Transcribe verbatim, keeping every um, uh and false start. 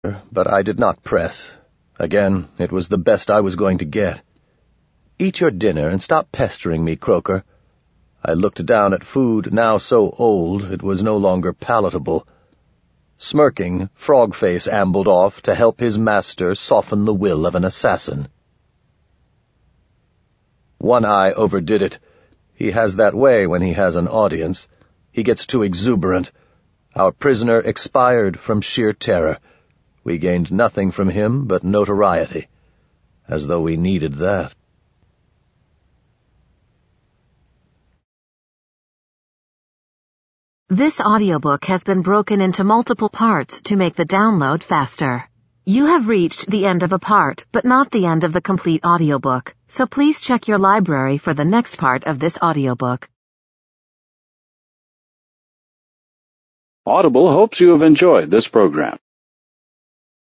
but I did not press. Again, it was the best I was going to get. "Eat your dinner and stop pestering me, Croker." I looked down at food now so old it was no longer palatable. Smirking, Frogface ambled off to help his master soften the will of an assassin. One Eye overdid it. He has that way when he has an audience. He gets too exuberant. Our prisoner expired from sheer terror. We gained nothing from him but notoriety. As though we needed that. This audiobook has been broken into multiple parts to make the download faster. You have reached the end of a part, but not the end of the complete audiobook, so please check your library for the next part of this audiobook. Audible hopes you have enjoyed this program.